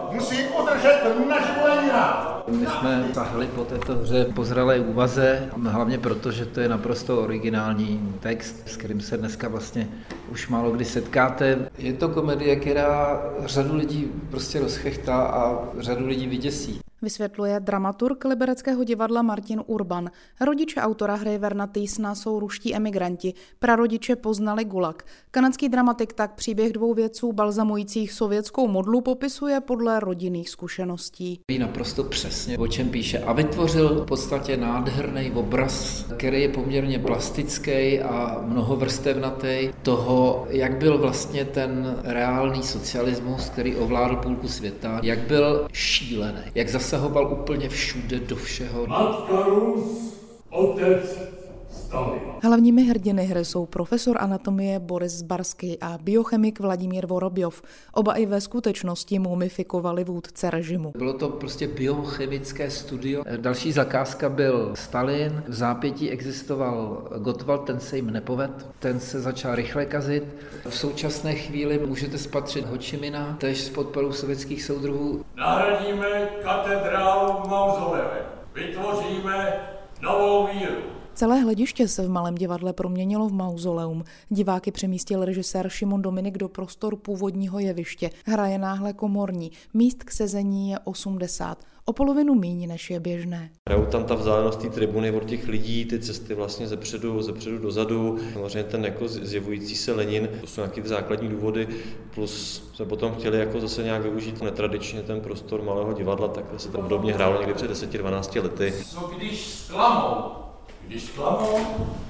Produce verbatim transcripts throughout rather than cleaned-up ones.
musí udržet naši Lenina. My jsme tahli po této hře po zralé úvaze, hlavně proto, že to je naprosto originální text, s kterým se dneska vlastně už málo kdy setkáte. Je to komedie, která řadu lidí prostě rozchechtá a řadu lidí vyděsí. Vysvětluje dramaturg libereckého divadla Martin Urban. Rodiče autora hry Verna Thiessena jsou ruští emigranti. Prarodiče poznali gulag. Kanadský dramatik tak příběh dvou vědců balzamujících sovětskou modlu popisuje podle rodinných zkušeností. Ví naprosto přesně, o čem píše, a vytvořil v podstatě nádherný obraz, který je poměrně plastický a mnohovrstevnatý toho, jak byl vlastně ten reálný socialismus, který ovládl půlku světa, jak byl šílený, jak zasahoval úplně všude do všeho. Matka Rus, otec Stalin. Hlavními hrdiny hry jsou profesor anatomie Boris Zbarský a biochemik Vladimír Vorobjov. Oba i ve skutečnosti mumifikovali vůdce režimu. Bylo to prostě biochemické studio. Další zakázka byl Stalin, v zápětí existoval Gottwald, ten se jim nepovedl, ten se začal rychle kazit. V současné chvíli můžete spatřit Ho Chi Mina, též s podporou sovětských soudruhů. Nahradíme katedrálu mauzoleem. Vytvoříme novou víru. Celé hlediště se v Malém divadle proměnilo v mauzoleum. Diváky přemístil režisér Šimon Dominik do prostor původního jeviště. Hra je náhle komorní. Míst k sezení je osmdesát. O polovinu míň, než je běžné. Hrajou tam ta vzdálenost té tribuny od těch lidí, ty cesty vlastně zepředu, zepředu dozadu. Samozřejmě ten jako zjevující se Lenin, to jsou nějaké základní důvody, plus jsme potom chtěli jako zase nějak využít netradičně ten prostor Malého divadla, tak se to obdobně hrálo někdy před deseti dvanácti lety. Co když zklamou? Když zklamou,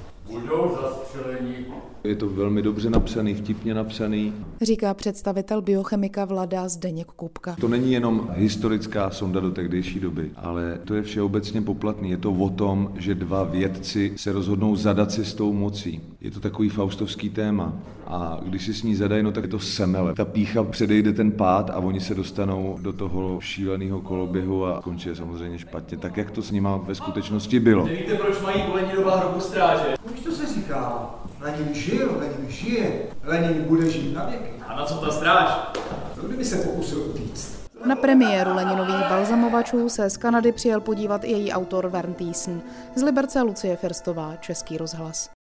budou zastřeleni. Je to velmi dobře napsaný, vtipně napsaný. Říká představitel biochemika Vlada Zdeněk Kupka. To není jenom historická sonda do tehdejší doby, ale to je všeobecně poplatný. Je to o tom, že dva vědci se rozhodnou zadat si s tou mocí. Je to takový faustovský téma. A když si s ní zadají, no tak je to semele. Ta pýcha předejde ten pád a oni se dostanou do toho šíleného koloběhu a končí samozřejmě špatně, tak jak to s nima ve skutečnosti bylo. Nevíte, proč mají Leninova hrobu stráže? Už to se říká. Lenin žil, Lenin žije, Lenin bude žít na věky. A na co ta stráž? To kdyby se pokusil utíct. Na premiéru Leninových balzamovačů se z Kanady přijel podívat i její autor Vern Thiessen. Z Liberce Lucie Firstová, Český rozhlas.